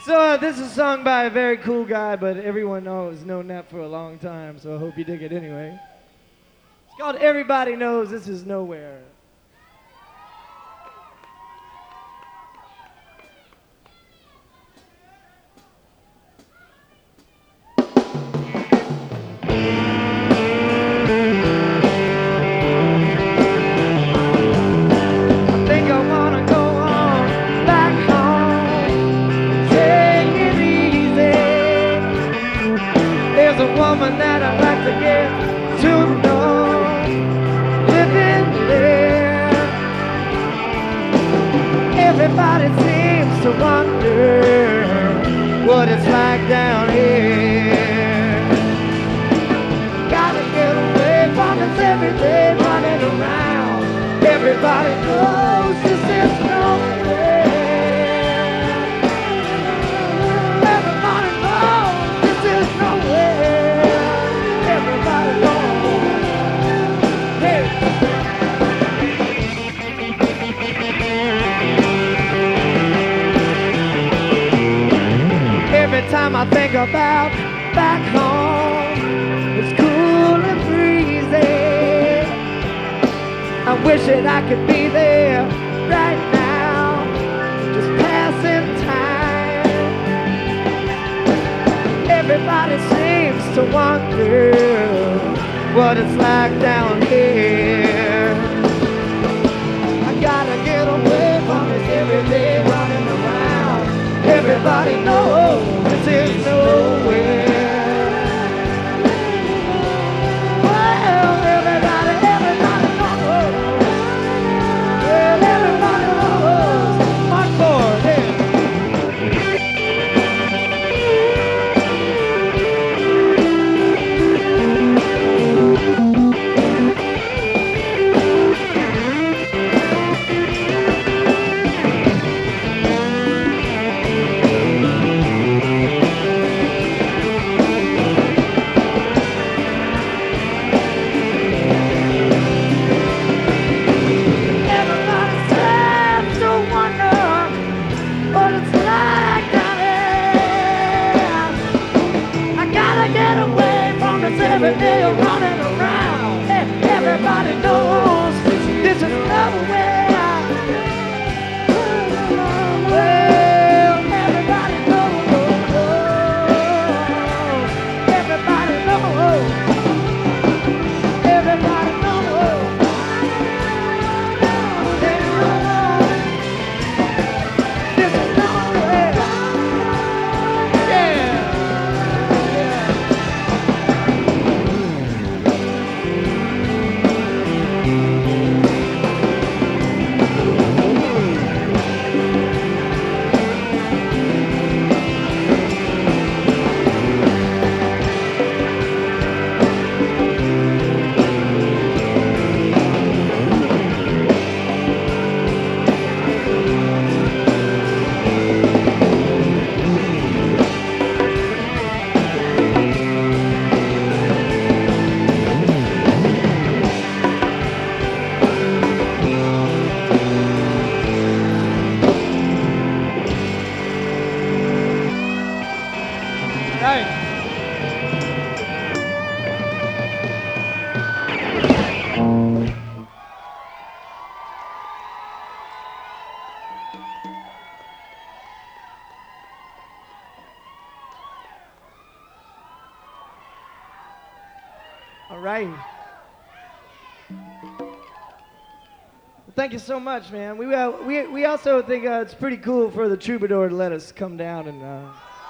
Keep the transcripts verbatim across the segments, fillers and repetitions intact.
So uh, this is sung by a very cool guy, but everyone knows known that for a long time, so I hope you dig it anyway. It's called Everybody Knows This Is Nowhere. I think I wanna go on back home, take it easy. There's a woman that I'd like to get to know, living there. Everybody seems to wonder what it's like down here. Gotta get away from this everyday running around. Everybody knows this is nowhere. Everybody knows this is nowhere. Everybody knows. Hey. Every time I think about back home, it's cool and breezy. I wish that I could be there right now, just passing time. Everybody seems to wonder what it's like down here. I gotta get away from this everyday running around. Everybody knows this is nowhere. Well, everybody, everybody knows. Well, everybody knows. My chord, yeah. Everybody seems to wonder what it's like down here. I gotta get away from this everyday running around. Hey, everybody knows this is nowhere. Well, everybody knows. Everybody knows. Everybody knows. This is nowhere. Yeah. Right. All right. Thank you so much, man. We uh, we we also think uh, it's pretty cool for the troubadour to let us come down and uh,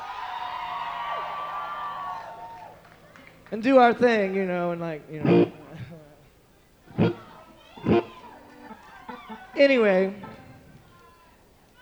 and do our thing, you know, and like, you know. Anyway.